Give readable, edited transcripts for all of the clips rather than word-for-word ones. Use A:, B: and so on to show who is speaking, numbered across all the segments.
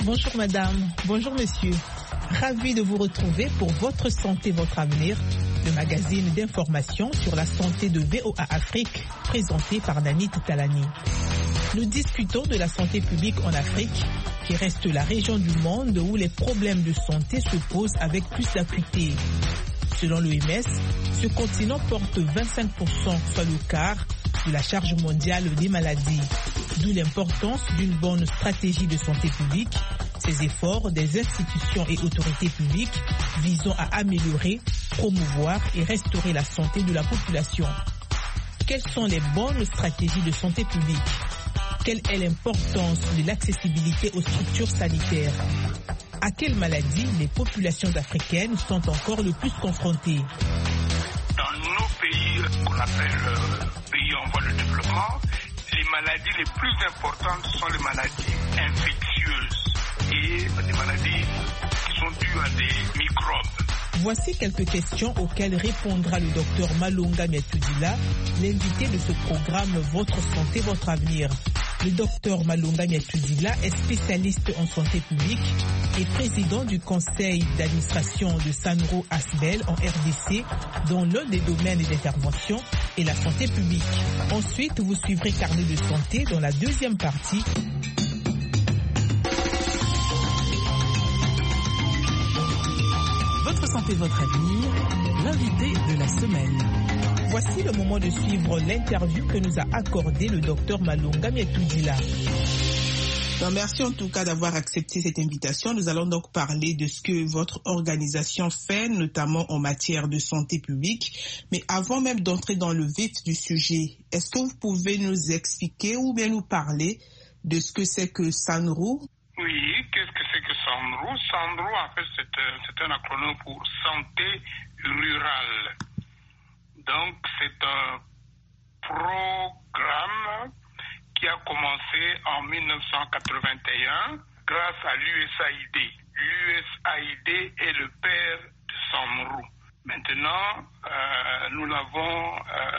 A: Bonjour madame, bonjour monsieur. Ravi de vous retrouver pour Votre santé, votre avenir, le magazine d'information sur la santé de VOA Afrique, présenté par Nanit Talani. Nous discutons de la santé publique en Afrique, qui reste la région du monde où les problèmes de santé se posent avec plus d'acuité. Selon l'OMS, ce continent porte 25%, soit le quart, de la charge mondiale des maladies. D'où l'importance d'une bonne stratégie de santé publique, ces efforts des institutions et autorités publiques visant à améliorer, promouvoir et restaurer la santé de la population. Quelles sont les bonnes stratégies de santé publique? Quelle est l'importance de l'accessibilité aux structures sanitaires? À quelles maladies les populations africaines sont encore le plus confrontées?
B: Dans nos pays qu'on appelle pays en voie de développement, les maladies les plus importantes sont les maladies infectieuses et des maladies qui sont dues à des microbes.
A: Voici quelques questions auxquelles répondra le docteur Malonga Miatudila, l'invité de ce programme Votre santé, votre avenir. Le docteur Malonga Miatudila est spécialiste en santé publique et président du conseil d'administration de Sanro Asbel en RDC, dont l'un des domaines d'intervention est la santé publique. Ensuite, vous suivrez Carnet de santé dans la deuxième partie. Votre santé, votre avenir, l'invité de la semaine. Voici le moment de suivre l'interview que nous a accordé le docteur Malonga Miatudila.
C: Merci en tout cas d'avoir accepté cette invitation. Nous allons donc parler de ce que votre organisation fait, notamment en matière de santé publique. Mais avant même d'entrer dans le vif du sujet, est-ce que vous pouvez nous expliquer ou bien nous parler de ce que c'est que SANRO?
B: Oui, qu'est-ce que c'est que SANRO? SANRO, en fait, c'est un acronyme pour Santé Rurale. Donc, c'est un programme qui a commencé en 1981 grâce à l'USAID. L'USAID est le père de SANRO. Maintenant, nous l'avons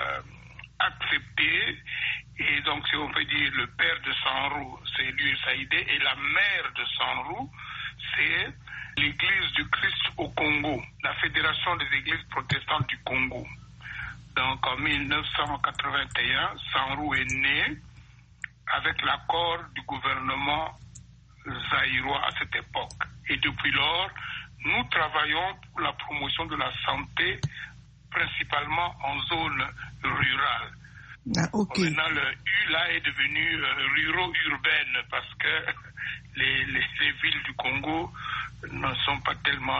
B: accepté. Et donc, si on peut dire le père de SANRO, c'est l'USAID, et la mère de SANRO, c'est l'Église du Christ au Congo, la Fédération des Églises protestantes du Congo. Donc, en 1981, SANRO est né avec l'accord du gouvernement zaïrois à cette époque. Et depuis lors, nous travaillons pour la promotion de la santé, principalement en zone rurale.
C: Ah, okay.
B: Maintenant, le U là est devenu ruro-urbaine parce que les villes du Congo ne sont pas tellement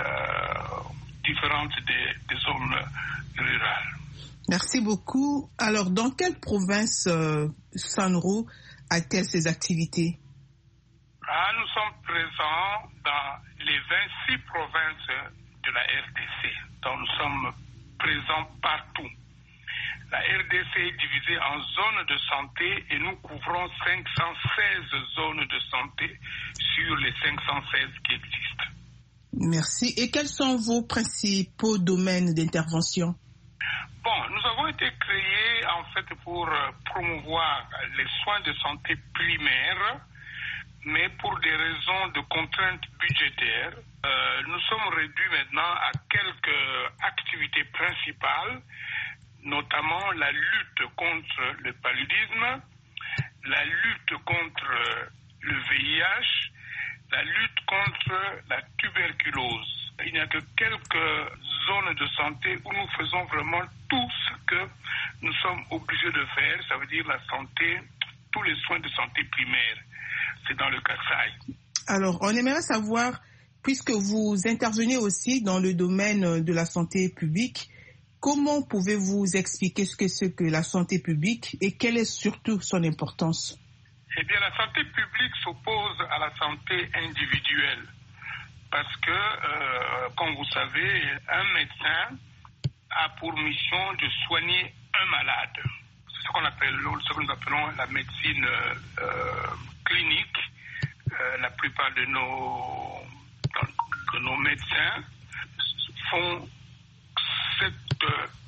B: différentes des zones rurales.
C: Merci beaucoup. Alors, dans quelle province SANRO a-t-elle ses activités?
B: Nous sommes présents dans les 26 provinces de la RDC. Donc, nous sommes présents partout. La RDC est divisée en zones de santé et nous couvrons 516 zones de santé sur les 516 qui existent.
C: Merci. Et quels sont vos principaux domaines d'intervention?
B: Bon, nous avons été créés en fait pour promouvoir les soins de santé primaires, mais pour des raisons de contraintes budgétaires, nous sommes réduits maintenant à quelques activités principales, notamment la lutte contre le paludisme, la lutte contre le VIH, la lutte contre la tuberculose. Il n'y a que quelques zones de santé où nous faisons vraiment tout ce que nous sommes obligés de faire, ça veut dire la santé, tous les soins de santé primaire. C'est dans le Kasaï.
C: Alors, on aimerait savoir, puisque vous intervenez aussi dans le domaine de la santé publique, comment pouvez-vous expliquer ce que c'est que la santé publique et quelle est surtout son importance?
B: Eh bien, la santé publique s'oppose à la santé individuelle parce que, comme vous savez, un médecin a pour mission de soigner un malade. C'est ce que nous appelons la médecine clinique. La plupart de nos médecins font cette